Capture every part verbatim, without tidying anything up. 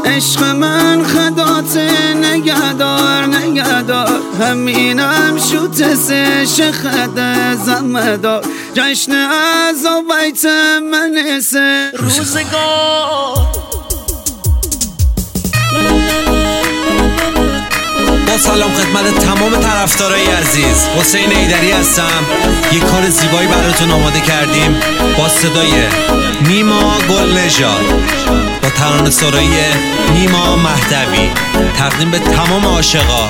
عشق من خدات نگهدار نگهدار، همینم شوت سش خده زمدار، جشن از بیت من سه روزگار. با سلام خدمت تمام طرفدارای عزیز، حسین ایدری هستم. یک کار زیبایی براتون آماده کردیم با صدای نیما گلنژاد با ترانه سرایی نیما مهدوی، تقدیم به تمام عاشقا.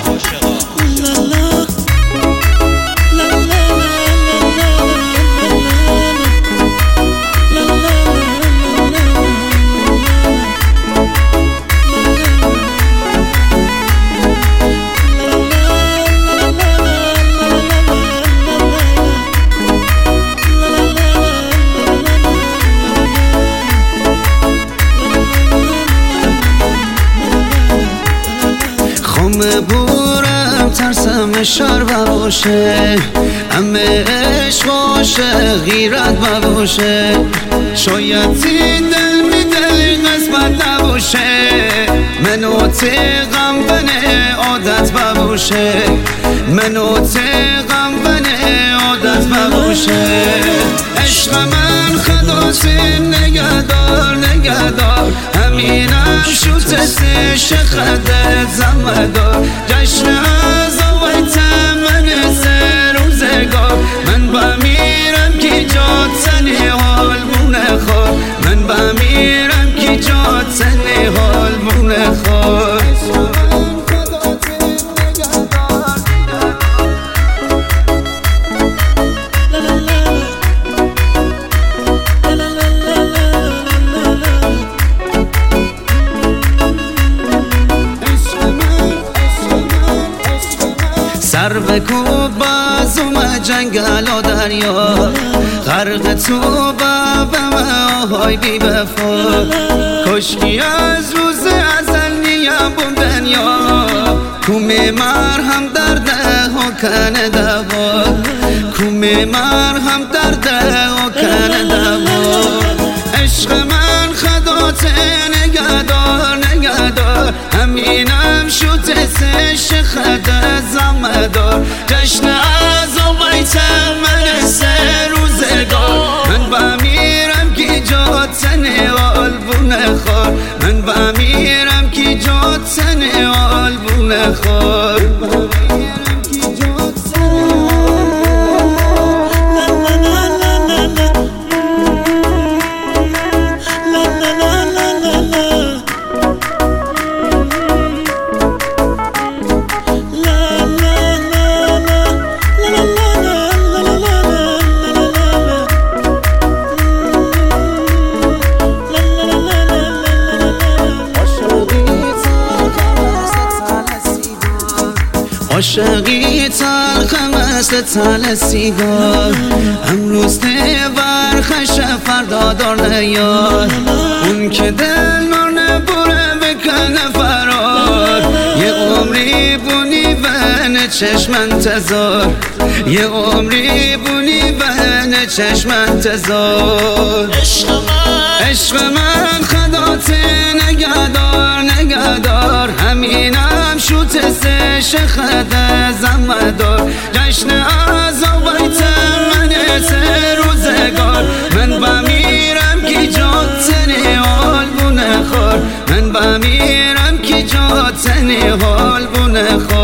خم بورم ترسم شر باشه، همه عشق باشه غیرت باشه، شاید تی دل می دل قسمت نباشه، منو تیغم بنه عادت باشه، منو تیغم بنه عادت باشه. عشق من خداتی نگهدار نگهدار، همینم شوت سش خده زمدار، جشن از بیت من سه روزگار. من بمیرم کی جات سنی حال مونه خور، من بمیرم کی جات سنی حال مونه خور. سر بکوب بازم جنگل و دریا، غرق تو بابم آهای بی بفا، کشکی از روز ازل نیم بون دنیا، کومی مرهم درده و کنه دوا، کومی مرهم درده و کنه دوا. عشق من خدات نگهدار نگهدار، همینم شوت سش خده زمدار، جشن از بیت من سه روزگار. من بمیرم کی جات سنی آلبونه خور، من بمیرم کی جات سنی آلبونه خور. عاشقی تلخ مثل تل سیگار، امروز تبر خش فردا دار نیار، اون که دل نار نبوره بکنه فرار، یه عمری بونی بین چشم انتظار، یه عمری بونی بین چشم انتظار. عشق من خدات نگهدار نگهدار، همینم شوت سش خده زمدار، جشن از بیت من سه روزگار. من بمیرم کی جات سنی حال بونه خور، من بمیرم کی جات سنی حال بونه خور.